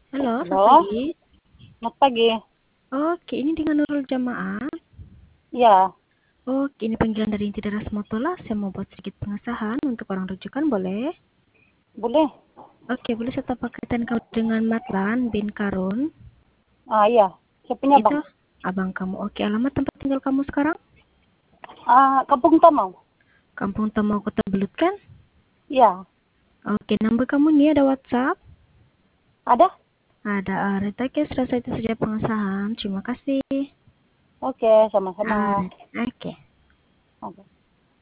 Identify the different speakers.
Speaker 1: Halo, selamat
Speaker 2: Halo,
Speaker 1: pagi.
Speaker 2: selamat pagi.
Speaker 1: Oke, ini dengan Nurul Jamaah.
Speaker 2: Ya,
Speaker 1: Oke, ini panggilan dari Inti Daras Motola. Saya mau buat sedikit pengesahan untuk orang rujukan, boleh?
Speaker 2: boleh.
Speaker 1: Oke, boleh saya tahu kaitan kau dengan Matlan bin Karun?
Speaker 2: Iya. Siapanya,
Speaker 1: Itu
Speaker 2: Bang?
Speaker 1: abang kamu. Oke, alamat tempat tinggal kamu sekarang?
Speaker 2: Kampung Tamau.
Speaker 1: Kampung Tamau, Kota Belut kan?
Speaker 2: Iya.
Speaker 1: Oke, nomor kamu nih ada WhatsApp?
Speaker 2: Ada?
Speaker 1: Ada. Retake selesai itu saja pengesahan. Terima kasih.
Speaker 2: Oke, sama-sama.
Speaker 1: Oke.
Speaker 2: Oke.